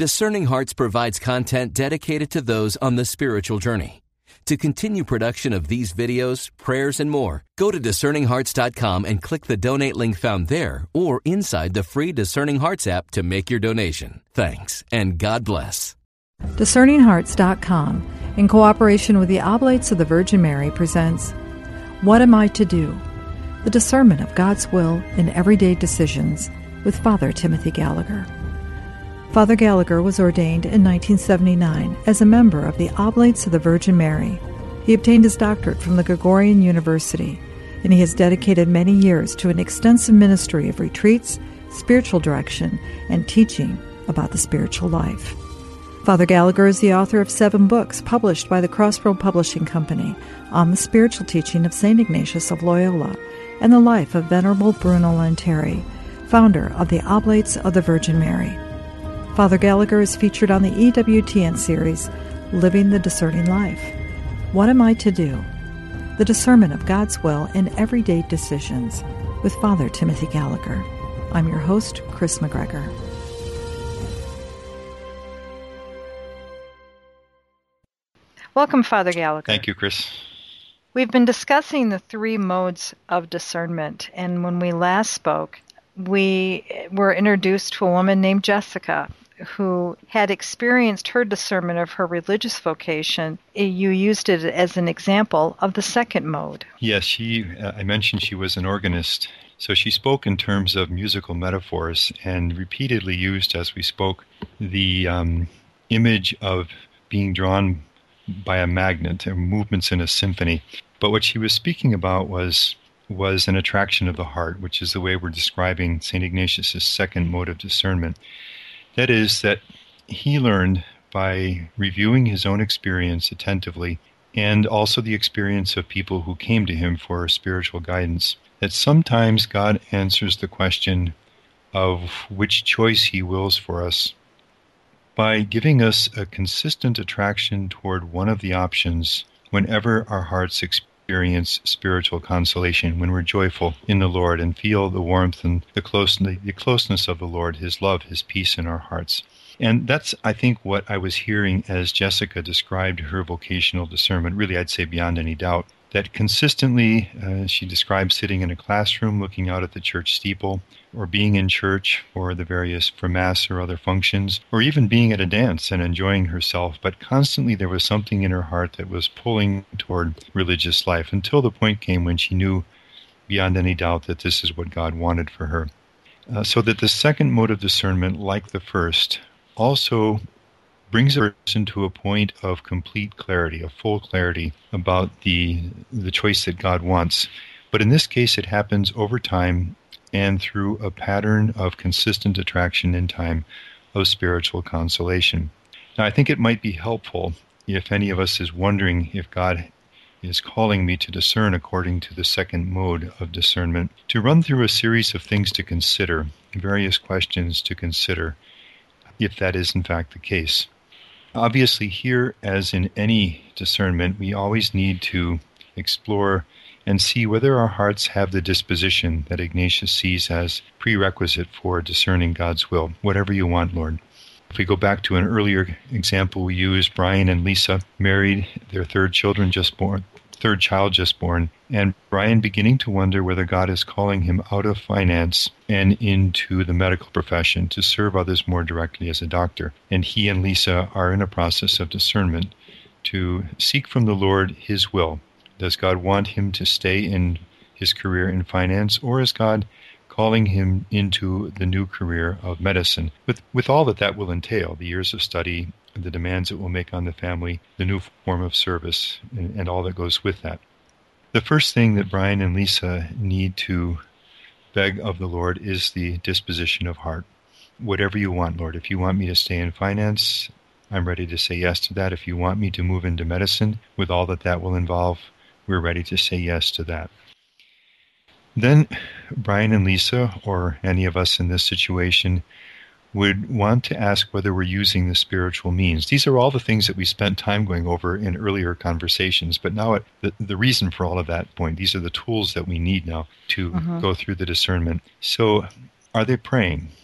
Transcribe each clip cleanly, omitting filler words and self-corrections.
Discerning Hearts provides content dedicated to those on the spiritual journey. To continue production of these videos, prayers, and more, go to discerninghearts.com and click the donate link found there or inside the free Discerning Hearts app to make your donation. Thanks, and God bless. DiscerningHearts.com, in cooperation with the Oblates of the Virgin Mary, presents What Am I to Do? The Discernment of God's Will in Everyday Decisions with Father Timothy Gallagher. Father Gallagher was ordained in 1979 as a member of the Oblates of the Virgin Mary. He obtained his doctorate from the Gregorian University, and he has dedicated many years to an extensive ministry of retreats, spiritual direction, and teaching about the spiritual life. Father Gallagher is the author of 7 books published by the Crossroad Publishing Company on the spiritual teaching of St. Ignatius of Loyola and the life of Venerable Bruno Lanteri, founder of the Oblates of the Virgin Mary. Father Gallagher is featured on the EWTN series, Living the Discerning Life. What Am I to Do? The Discernment of God's Will in Everyday Decisions with Father Timothy Gallagher. I'm your host, Chris McGregor. Welcome, Father Gallagher. Thank you, Chris. We've been discussing the 3 modes of discernment, and when we last spoke, we were introduced to a woman named Jessica who had experienced her discernment of her religious vocation. You used it as an example of the second mode. Yes, I mentioned she was an organist. So she spoke in terms of musical metaphors and repeatedly used, as we spoke, the image of being drawn by a magnet or movements in a symphony. But what she was speaking about was an attraction of the heart, which is the way we're describing St. Ignatius' second mode of discernment. That is, that he learned by reviewing his own experience attentively and also the experience of people who came to him for spiritual guidance, that sometimes God answers the question of which choice he wills for us by giving us a consistent attraction toward one of the options whenever our hearts experience spiritual consolation, when we're joyful in the Lord and feel the warmth and the closeness of the Lord, His love, His peace in our hearts. And that's, I think, what I was hearing as Jessica described her vocational discernment. Really, I'd say beyond any doubt, that consistently she described sitting in a classroom looking out at the church steeple, or being in church for Mass or other functions, or even being at a dance and enjoying herself, but constantly there was something in her heart that was pulling toward religious life until the point came when she knew beyond any doubt that this is what God wanted for her. So that the second mode of discernment, like the first, also brings a person to a point of complete clarity, of full clarity about the choice that God wants. But in this case, it happens over time and through a pattern of consistent attraction in time of spiritual consolation. Now, I think it might be helpful if any of us is wondering if God is calling me to discern according to the second mode of discernment, to run through a series of things to consider, various questions to consider, if that is in fact the case. Obviously, here, as in any discernment, we always need to explore and see whether our hearts have the disposition that Ignatius sees as prerequisite for discerning God's will. Whatever you want, Lord. If we go back to an earlier example we used, Brian and Lisa married, their third child just born, and Brian beginning to wonder whether God is calling him out of finance and into the medical profession to serve others more directly as a doctor. And he and Lisa are in a process of discernment to seek from the Lord His will. Does God want him to stay in his career in finance, or is God calling him into the new career of medicine, with all that will entail, the years of study, the demands it will make on the family, the new form of service, and all that goes with that. The first thing that Brian and Lisa need to beg of the Lord is the disposition of heart. Whatever you want, Lord. If you want me to stay in finance, I'm ready to say yes to that. If you want me to move into medicine, with all that will involve, we're ready to say yes to that. Then Brian and Lisa, or any of us in this situation, would want to ask whether we're using the spiritual means. These are all the things that we spent time going over in earlier conversations, but now the reason for all of that point, these are the tools that we need now to go through the discernment. So are they praying?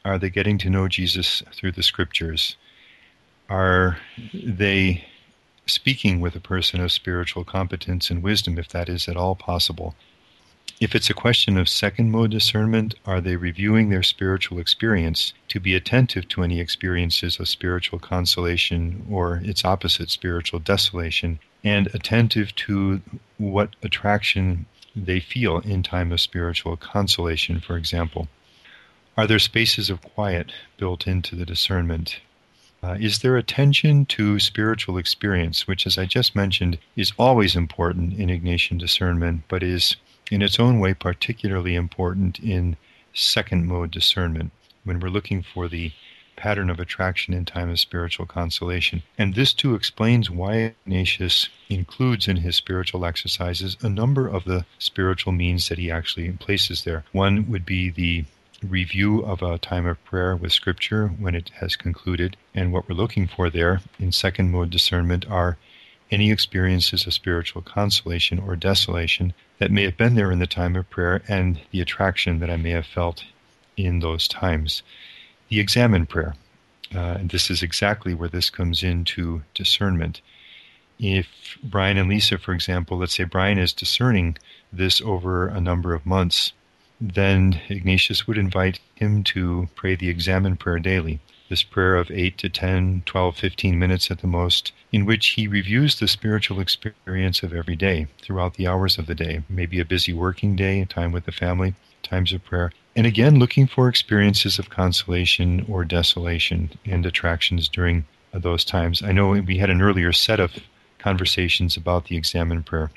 Are they getting to know Jesus through the Scriptures? Are they speaking with a person of spiritual competence and wisdom, if that is at all possible? If it's a question of second mode discernment, are they reviewing their spiritual experience to be attentive to any experiences of spiritual consolation or its opposite, spiritual desolation, and attentive to what attraction they feel in time of spiritual consolation, for example? Are there spaces of quiet built into the discernment? Is there attention to spiritual experience, which, as I just mentioned, is always important in Ignatian discernment, but is in its own way particularly important in second mode discernment, when we're looking for the pattern of attraction in time of spiritual consolation? And this too explains why Ignatius includes in his spiritual exercises a number of the spiritual means that he actually places there. One would be the review of a time of prayer with Scripture when it has concluded, and what we're looking for there in second mode discernment are any experiences of spiritual consolation or desolation that may have been there in the time of prayer and the attraction that I may have felt in those times. The examen prayer, and this is exactly where this comes into discernment. If Brian and Lisa, for example, let's say Brian is discerning this over a number of months, then Ignatius would invite him to pray the examen prayer daily, this prayer of 8 to 10, 12, 15 minutes at the most, in which he reviews the spiritual experience of every day throughout the hours of the day, maybe a busy working day, time with the family, times of prayer, and again looking for experiences of consolation or desolation and attractions during those times. I know we had an earlier set of conversations about the examen prayer.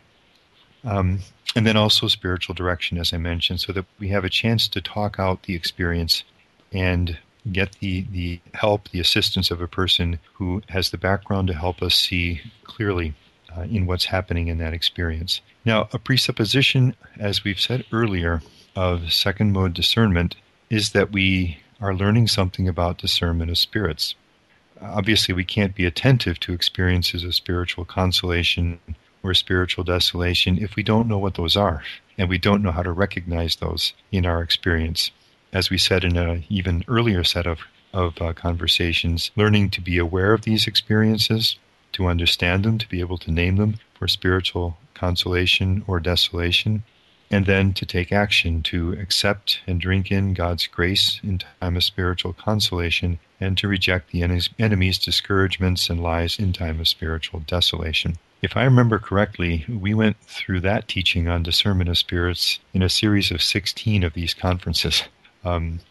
And then also spiritual direction, as I mentioned, so that we have a chance to talk out the experience and get the help, the assistance of a person who has the background to help us see clearly in what's happening in that experience. Now, a presupposition, as we've said earlier, of second mode discernment is that we are learning something about discernment of spirits. Obviously, we can't be attentive to experiences of spiritual consolation or spiritual desolation if we don't know what those are, and we don't know how to recognize those in our experience. As we said in an even earlier set of conversations, learning to be aware of these experiences, to understand them, to be able to name them for spiritual consolation or desolation, and then to take action to accept and drink in God's grace in time of spiritual consolation, and to reject the enemy's discouragements and lies in time of spiritual desolation. If I remember correctly, we went through that teaching on discernment of spirits in a series of 16 of these conferences. And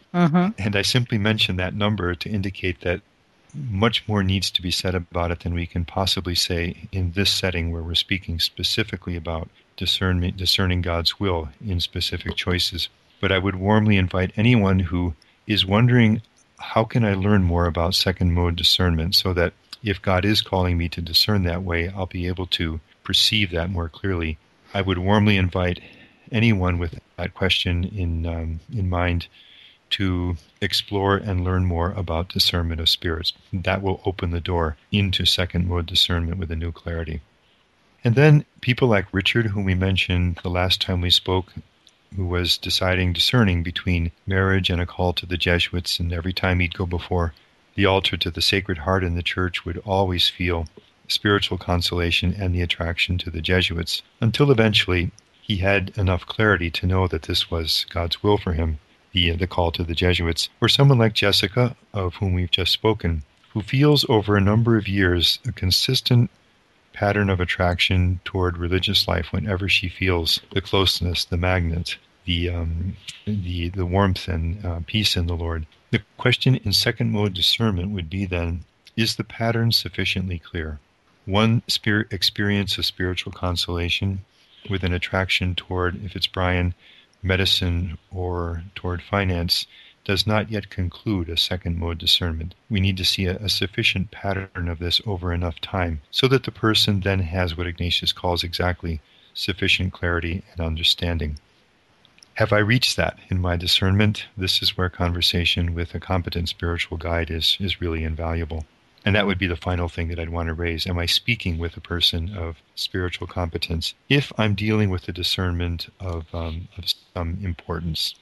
I simply mentioned that number to indicate that much more needs to be said about it than we can possibly say in this setting where we're speaking specifically about discerning God's will in specific choices. But I would warmly invite anyone who is wondering, how can I learn more about second mode discernment so that if God is calling me to discern that way, I'll be able to perceive that more clearly. I would warmly invite anyone with that question in mind to explore and learn more about discernment of spirits. That will open the door into second mode discernment with a new clarity. And then people like Richard, whom we mentioned the last time we spoke, who was discerning between marriage and a call to the Jesuits, and every time he'd go before the altar to the Sacred Heart in the church would always feel spiritual consolation and the attraction to the Jesuits, until eventually he had enough clarity to know that this was God's will for him, the call to the Jesuits. Or someone like Jessica, of whom we've just spoken, who feels over a number of years a consistent pattern of attraction toward religious life whenever she feels the closeness, the magnet, the warmth and peace in the Lord. The question in second mode discernment would be then, is the pattern sufficiently clear? One experience of spiritual consolation with an attraction toward, if it's Brian, medicine or toward finance, does not yet conclude a second mode discernment. We need to see a sufficient pattern of this over enough time so that the person then has what Ignatius calls exactly sufficient clarity and understanding. Have I reached that in my discernment? This is where conversation with a competent spiritual guide is really invaluable. And that would be the final thing that I'd want to raise. Am I speaking with a person of spiritual competence? If I'm dealing with the discernment of some importance,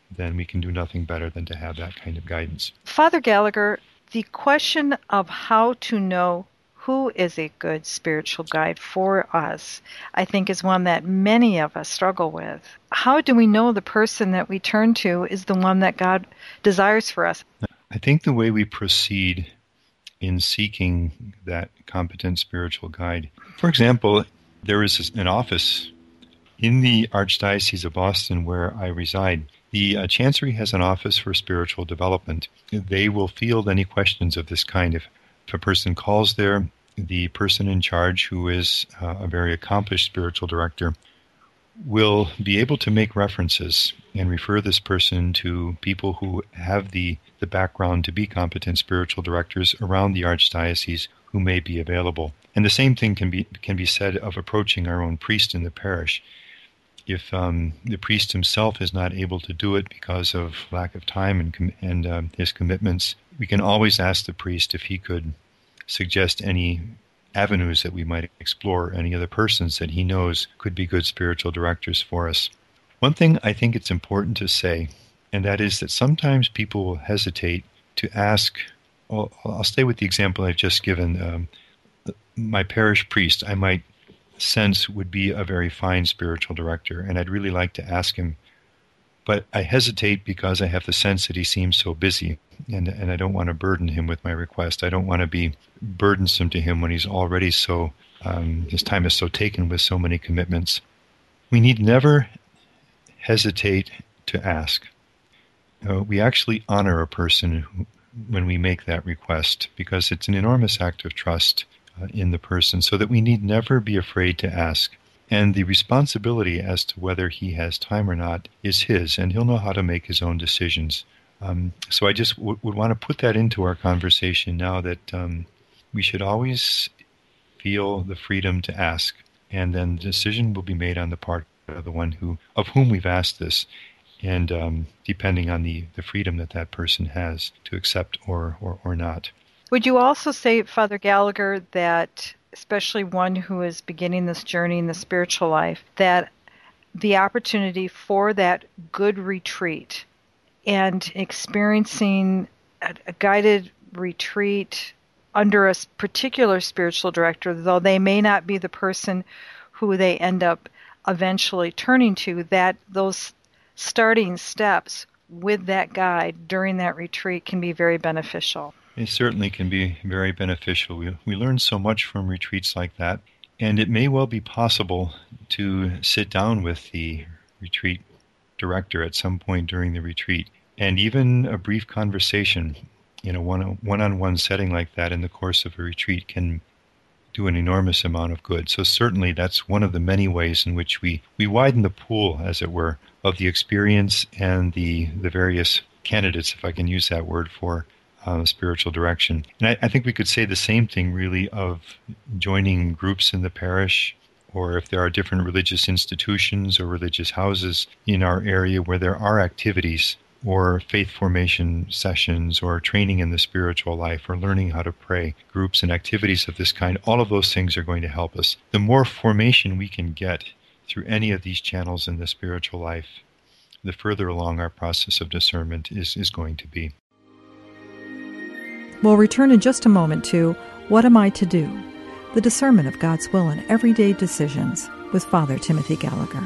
then we can do nothing better than to have that kind of guidance. Father Gallagher, the question of how to know who is a good spiritual guide for us, I think, is one that many of us struggle with. How do we know the person that we turn to is the one that God desires for us? I think the way we proceed in seeking that competent spiritual guide, for example, there is an office in the Archdiocese of Boston where I reside. The Chancery has an office for spiritual development. They will field any questions of this kind. If a person calls there, the person in charge, who is a very accomplished spiritual director, will be able to make references and refer this person to people who have the background to be competent spiritual directors around the Archdiocese who may be available. And the same thing can be said of approaching our own priest in the parish. If the priest himself is not able to do it because of lack of time and his commitments, we can always ask the priest if he could suggest any avenues that we might explore, any other persons that he knows could be good spiritual directors for us. One thing I think it's important to say, and that is that sometimes people will hesitate to ask. Well, I'll stay with the example I've just given. My parish priest, I might sense would be a very fine spiritual director, and I'd really like to ask him. But I hesitate because I have the sense that he seems so busy, and I don't want to burden him with my request. I don't want to be burdensome to him when he's already so, his time is so taken with so many commitments. We need never hesitate to ask. We actually honor a person when we make that request, because it's an enormous act of trust in the person, so that we need never be afraid to ask. And the responsibility as to whether he has time or not is his, and he'll know how to make his own decisions. So I just would want to put that into our conversation now, that we should always feel the freedom to ask, and then the decision will be made on the part of the one of whom we've asked this, and depending on the freedom that person has to accept or not. Would you also say, Father Gallagher, that especially one who is beginning this journey in the spiritual life, that the opportunity for that good retreat and experiencing a guided retreat under a particular spiritual director, though they may not be the person who they end up eventually turning to, that those starting steps with that guide during that retreat can be very beneficial? It certainly can be very beneficial. We learn so much from retreats like that, and it may well be possible to sit down with the retreat director at some point during the retreat, and even a brief conversation in a one-on-one setting like that in the course of a retreat can do an enormous amount of good. So certainly that's one of the many ways in which we widen the pool, as it were, of the experience and the various candidates, if I can use that word, for spiritual direction. And I think we could say the same thing really of joining groups in the parish, or if there are different religious institutions or religious houses in our area where there are activities or faith formation sessions or training in the spiritual life or learning how to pray, groups and activities of this kind. All of those things are going to help us. The more formation we can get through any of these channels in the spiritual life, the further along our process of discernment is going to be. We'll return in just a moment to What Am I to Do? The discernment of God's will in everyday decisions with Father Timothy Gallagher.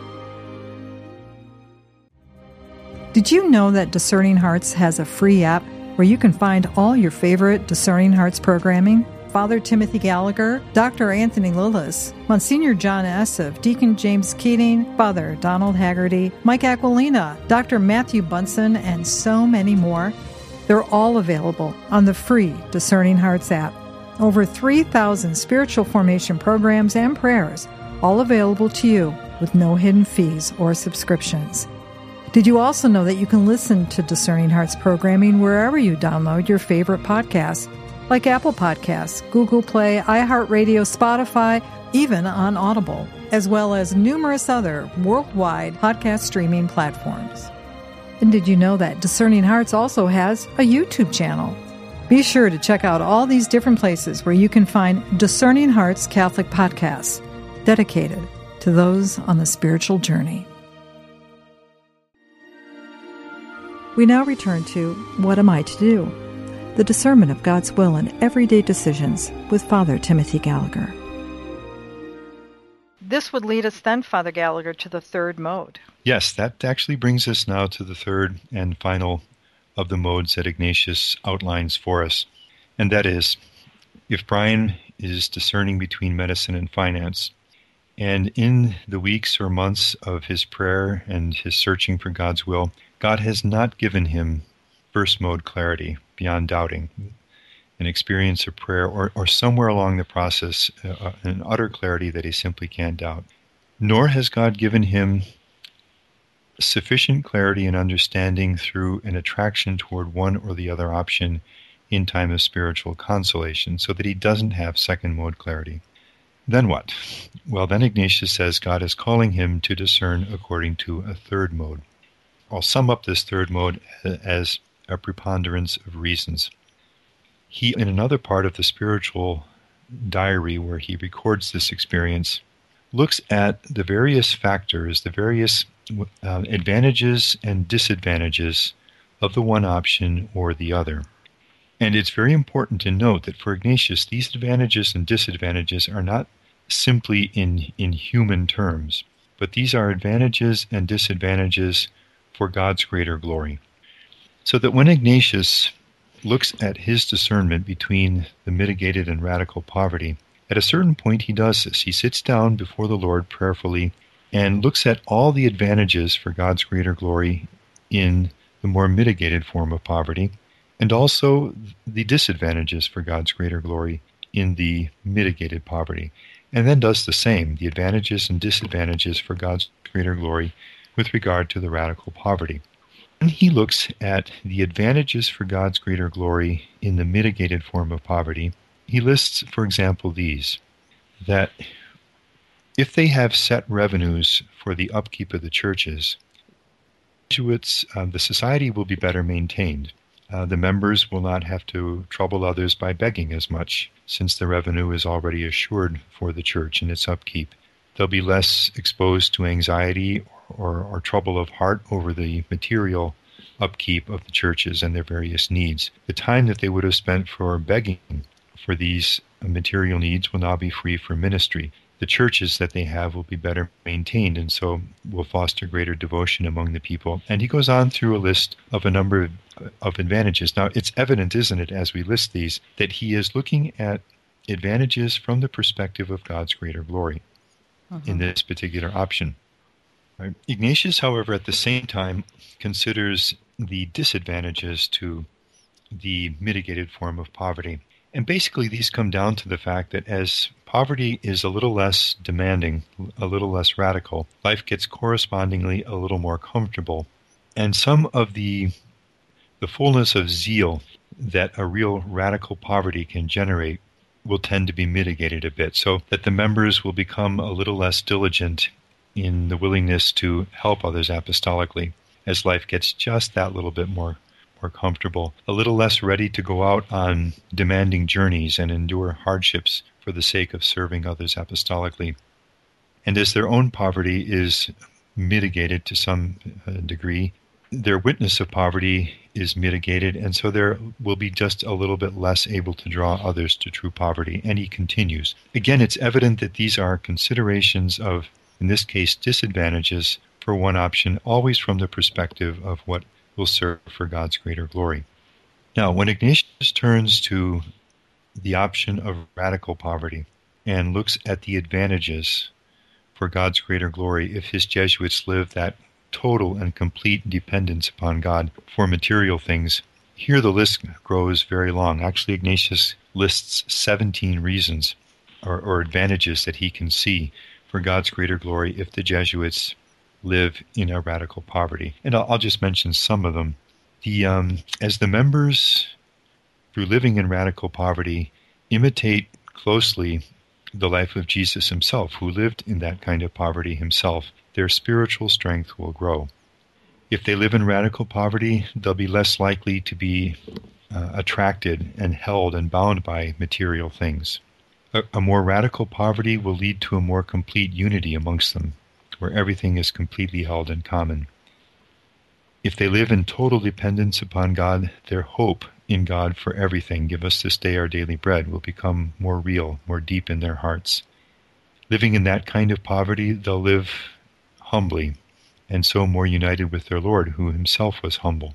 Did you know that Discerning Hearts has a free app where you can find all your favorite Discerning Hearts programming? Father Timothy Gallagher, Dr. Anthony Lillis, Monsignor John Esseff, Deacon James Keating, Father Donald Haggerty, Mike Aquilina, Dr. Matthew Bunson, and so many more. They're all available on the free Discerning Hearts app. Over 3,000 spiritual formation programs and prayers, all available to you with no hidden fees or subscriptions. Did you also know that you can listen to Discerning Hearts programming wherever you download your favorite podcasts, like Apple Podcasts, Google Play, iHeartRadio, Spotify, even on Audible, as well as numerous other worldwide podcast streaming platforms. And did you know that Discerning Hearts also has a YouTube channel? Be sure to check out all these different places where you can find Discerning Hearts Catholic podcasts dedicated to those on the spiritual journey. We now return to What Am I to Do? The discernment of God's will in everyday decisions with Father Timothy Gallagher. This would lead us then, Father Gallagher, to the third mode. Yes, that actually brings us now to the third and final of the modes that Ignatius outlines for us. And that is, if Brian is discerning between medicine and finance, and in the weeks or months of his prayer and his searching for God's will, God has not given him first mode clarity beyond doubting, an experience of prayer, or somewhere along the process, an utter clarity that he simply can't doubt. Nor has God given him sufficient clarity and understanding through an attraction toward one or the other option in time of spiritual consolation, so that he doesn't have second mode clarity. Then what? Well, then Ignatius says God is calling him to discern according to a third mode. I'll sum up this third mode as a preponderance of reasons. He, in another part of the spiritual diary where he records this experience, looks at the various factors, the various advantages and disadvantages of the one option or the other. And it's very important to note that for Ignatius, these advantages and disadvantages are not simply in human terms, but these are advantages and disadvantages for God's greater glory. So that when Ignatius looks at his discernment between the mitigated and radical poverty, at a certain point he does this. He sits down before the Lord prayerfully and looks at all the advantages for God's greater glory in the more mitigated form of poverty, and also the disadvantages for God's greater glory in the mitigated poverty, and then does the same, the advantages and disadvantages for God's greater glory with regard to the radical poverty. When he looks at the advantages for God's greater glory in the mitigated form of poverty, he lists, for example, these, that if they have set revenues for the upkeep of the churches, the society will be better maintained. The members will not have to trouble others by begging as much, since the revenue is already assured for the church and its upkeep. They'll be less exposed to anxiety or trouble of heart over the material upkeep of the churches and their various needs. The time that they would have spent for begging for these material needs will now be free for ministry. The churches that they have will be better maintained, and so will foster greater devotion among the people. And he goes on through a list of a number of advantages. Now, it's evident, isn't it, as we list these, that he is looking at advantages from the perspective of God's greater glory in this particular option. Right? Ignatius, however, at the same time considers the disadvantages to the mitigated form of poverty. And basically these come down to the fact that as poverty is a little less demanding, a little less radical, life gets correspondingly a little more comfortable. And some of the fullness of zeal that a real radical poverty can generate will tend to be mitigated a bit, so that the members will become a little less diligent in the willingness to help others apostolically as life gets just that little bit more comfortable, a little less ready to go out on demanding journeys and endure hardships for the sake of serving others apostolically. And as their own poverty is mitigated to some degree, their witness of poverty is mitigated, and so there will be just a little bit less able to draw others to true poverty. And he continues. Again, it's evident that these are considerations of, in this case, disadvantages for one option, always from the perspective of what will serve for God's greater glory. Now, when Ignatius turns to the option of radical poverty and looks at the advantages for God's greater glory if his Jesuits live that total and complete dependence upon God for material things, here the list grows very long. Actually, Ignatius lists 17 reasons or advantages that he can see for God's greater glory if the Jesuits live in a radical poverty. And I'll just mention some of them. As the members, through living in radical poverty, imitate closely the life of Jesus himself, who lived in that kind of poverty himself, their spiritual strength will grow. If they live in radical poverty, they'll be less likely to be attracted and held and bound by material things. A more radical poverty will lead to a more complete unity amongst them, where everything is completely held in common. If they live in total dependence upon God, their hope in God for everything, give us this day our daily bread, will become more real, more deep in their hearts. Living in that kind of poverty, they'll live humbly, and so more united with their Lord, who himself was humble.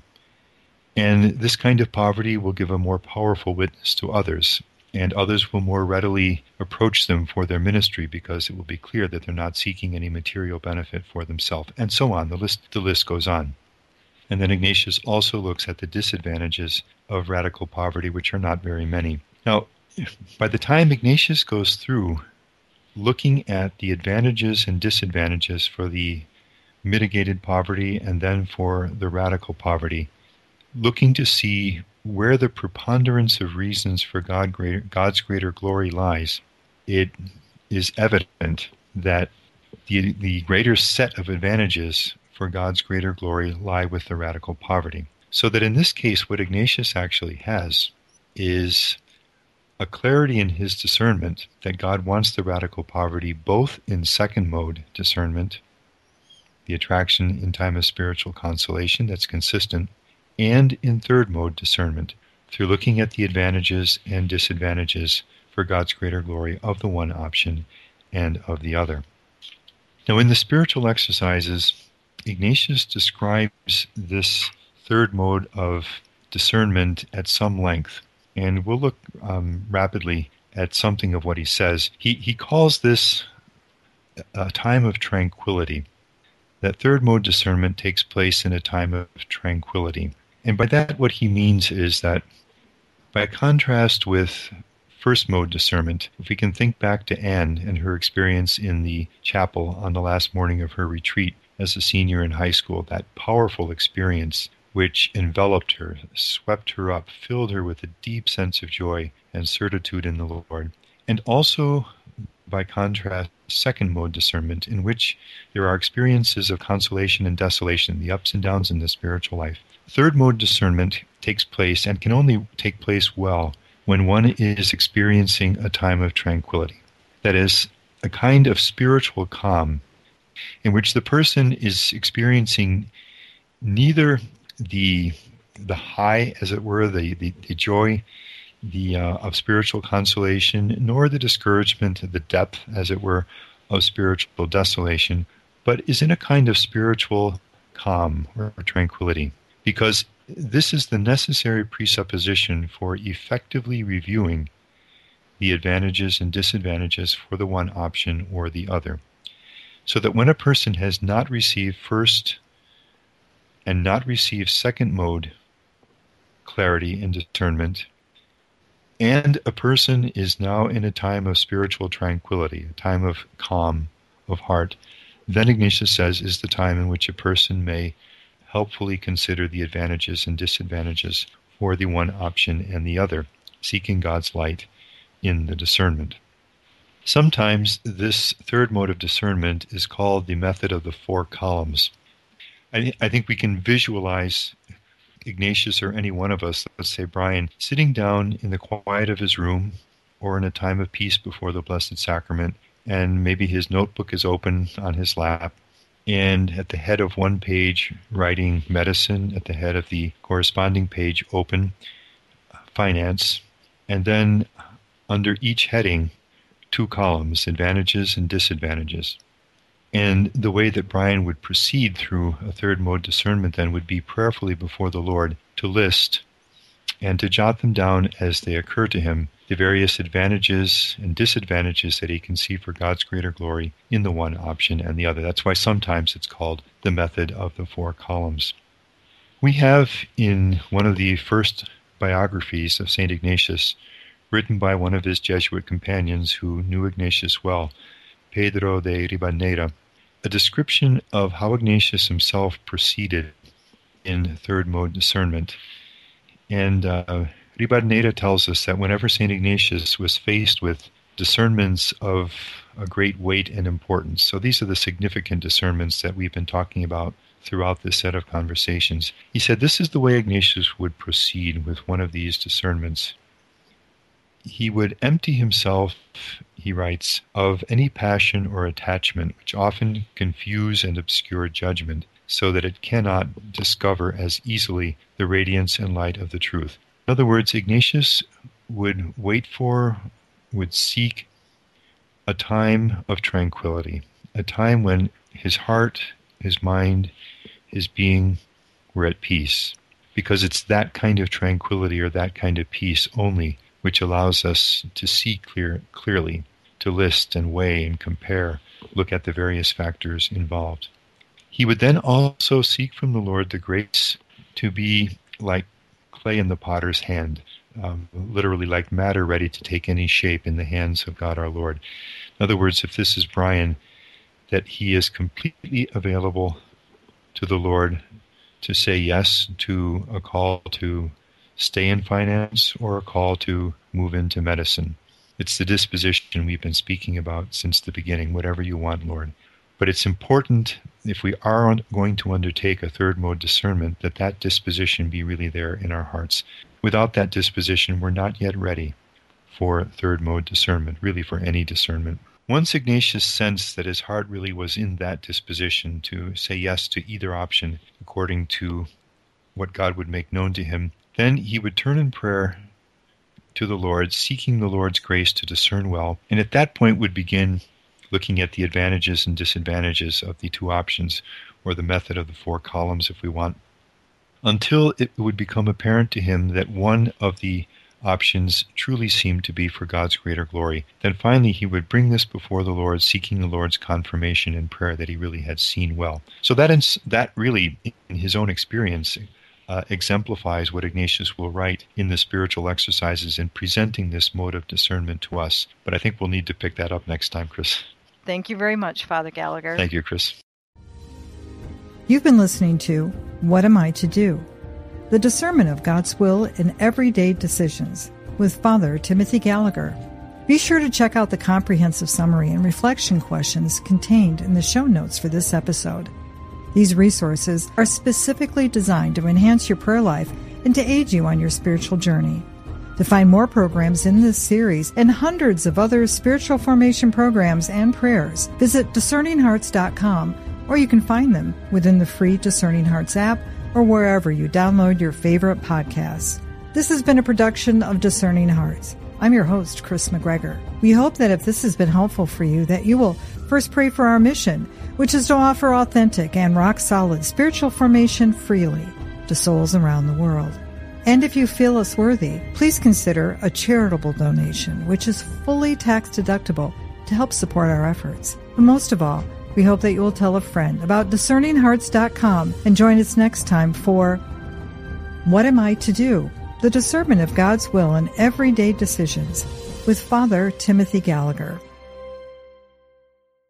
And this kind of poverty will give a more powerful witness to others, and others will more readily approach them for their ministry because it will be clear that they're not seeking any material benefit for themselves, and so on. The list goes on. And then Ignatius also looks at the disadvantages of radical poverty, which are not very many. Now, by the time Ignatius goes through looking at the advantages and disadvantages for the mitigated poverty and then for the radical poverty, looking to see where the preponderance of reasons for God's greater glory lies, it is evident that the greater set of advantages for God's greater glory lie with the radical poverty. So that in this case, what Ignatius actually has is a clarity in his discernment that God wants the radical poverty both in second mode discernment, the attraction in time of spiritual consolation that's consistent, and in third mode discernment, through looking at the advantages and disadvantages for God's greater glory of the one option and of the other. Now, in the spiritual exercises, Ignatius describes this third mode of discernment at some length, and we'll look rapidly at something of what he says. He calls this a time of tranquility. That third mode discernment takes place in a time of tranquility. And by that, what he means is that, by contrast with first mode discernment, if we can think back to Anne and her experience in the chapel on the last morning of her retreat as a senior in high school, that powerful experience which enveloped her, swept her up, filled her with a deep sense of joy and certitude in the Lord. And also, by contrast, second mode discernment, in which there are experiences of consolation and desolation, the ups and downs in the spiritual life. Third mode discernment takes place, and can only take place well, when one is experiencing a time of tranquility. That is, a kind of spiritual calm, in which the person is experiencing neither the high, as it were, the joy of spiritual consolation, nor the discouragement, the depth, as it were, of spiritual desolation, but is in a kind of spiritual calm or tranquility, because this is the necessary presupposition for effectively reviewing the advantages and disadvantages for the one option or the other. So that when a person has not received first and not received second mode clarity and discernment, and a person is now in a time of spiritual tranquility, a time of calm of heart, then Ignatius says is the time in which a person may helpfully consider the advantages and disadvantages for the one option and the other, seeking God's light in the discernment. Sometimes this third mode of discernment is called the method of the 4 columns. I think we can visualize Ignatius or any one of us, let's say Brian, sitting down in the quiet of his room or in a time of peace before the Blessed Sacrament, and maybe his notebook is open on his lap, and at the head of one page writing medicine, at the head of the corresponding page open finance, and then under each heading 2 columns, advantages and disadvantages. And the way that Brian would proceed through a third mode discernment then would be prayerfully before the Lord to list and to jot them down as they occur to him, the various advantages and disadvantages that he can see for God's greater glory in the one option and the other. That's why sometimes it's called the method of the 4 columns. We have in one of the first biographies of St. Ignatius, written by one of his Jesuit companions who knew Ignatius well, Pedro de Ribadeneyra, a description of how Ignatius himself proceeded in third mode discernment. And Ribadeneyra tells us that whenever St. Ignatius was faced with discernments of a great weight and importance, so these are the significant discernments that we've been talking about throughout this set of conversations, he said this is the way Ignatius would proceed with one of these discernments. He would empty himself, he writes, of any passion or attachment which often confuse and obscure judgment. so that it cannot discover as easily the radiance and light of the truth. In other words, Ignatius would seek a time of tranquility, a time when his heart, his mind, his being were at peace, because it's that kind of tranquility or that kind of peace only which allows us to see clearly, to list and weigh and compare, look at the various factors involved. He would then also seek from the Lord the grace to be like clay in the potter's hand, literally like matter ready to take any shape in the hands of God our Lord. In other words, if this is Brian, that he is completely available to the Lord to say yes to a call to stay in finance or a call to move into medicine. It's the disposition we've been speaking about since the beginning, whatever you want, Lord. But it's important, if we are going to undertake a third mode discernment, that that disposition be really there in our hearts. Without that disposition, we're not yet ready for third mode discernment, really for any discernment. Once Ignatius sensed that his heart really was in that disposition to say yes to either option according to what God would make known to him, then he would turn in prayer to the Lord, seeking the Lord's grace to discern well, and at that point would begin looking at the advantages and disadvantages of the two options, or the method of the four columns if we want, until it would become apparent to him that one of the options truly seemed to be for God's greater glory. Then finally he would bring this before the Lord, seeking the Lord's confirmation in prayer that he really had seen well. So that really, in his own experience, exemplifies what Ignatius will write in the spiritual exercises in presenting this mode of discernment to us. But I think we'll need to pick that up next time, Chris. Thank you very much, Father Gallagher. Thank you, Chris. You've been listening to What Am I to Do? The Discernment of God's Will in Everyday Decisions with Father Timothy Gallagher. Be sure to check out the comprehensive summary and reflection questions contained in the show notes for this episode. These resources are specifically designed to enhance your prayer life and to aid you on your spiritual journey. To find more programs in this series and hundreds of other spiritual formation programs and prayers, visit discerninghearts.com, or you can find them within the free Discerning Hearts app or wherever you download your favorite podcasts. This has been a production of Discerning Hearts. I'm your host, Chris McGregor. We hope that if this has been helpful for you, that you will first pray for our mission, which is to offer authentic and rock-solid spiritual formation freely to souls around the world. And if you feel us worthy, please consider a charitable donation, which is fully tax-deductible to help support our efforts. But most of all, we hope that you will tell a friend about discerninghearts.com and join us next time for What Am I to Do? The Discernment of God's Will in Everyday Decisions with Father Timothy Gallagher.